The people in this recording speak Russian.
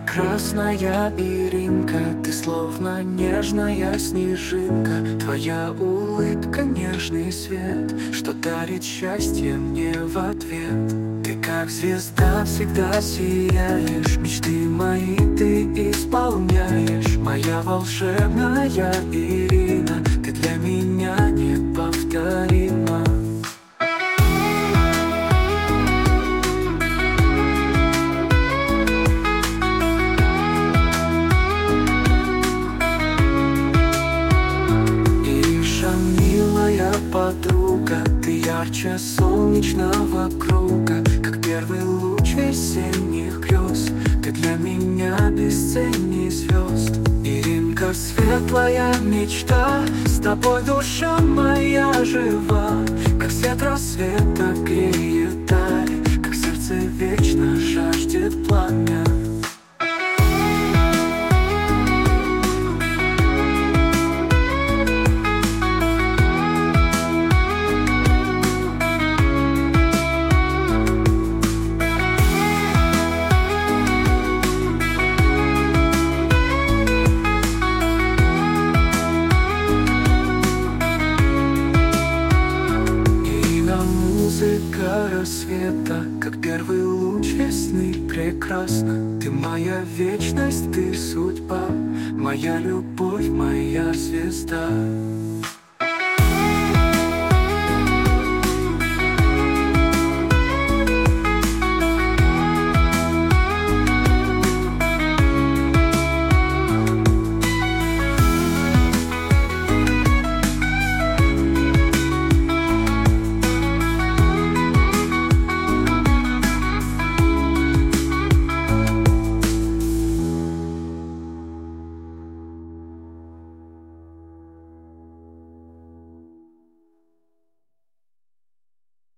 прекрасная Иринка, ты словно нежная снежинка. Твоя улыбка — нежный свет, что дарит счастье мне в ответ. Ты как звезда всегда сияешь, мечты мои ты исполняешь. Моя волшебная Ирина, ты для меня неповторима. Подруга, ты ярче солнечного круга, как первый луч весенних грез. Ты для меня бесценней звезд. Иринка, светлая мечта, с тобой душа моя жива. Как свет рассвета греет даль, как сердце вечно жаждет пламя. Музыка рассвета, как первый луч весны, прекрасна. Ты моя вечность, ты судьба, моя любовь, моя звезда.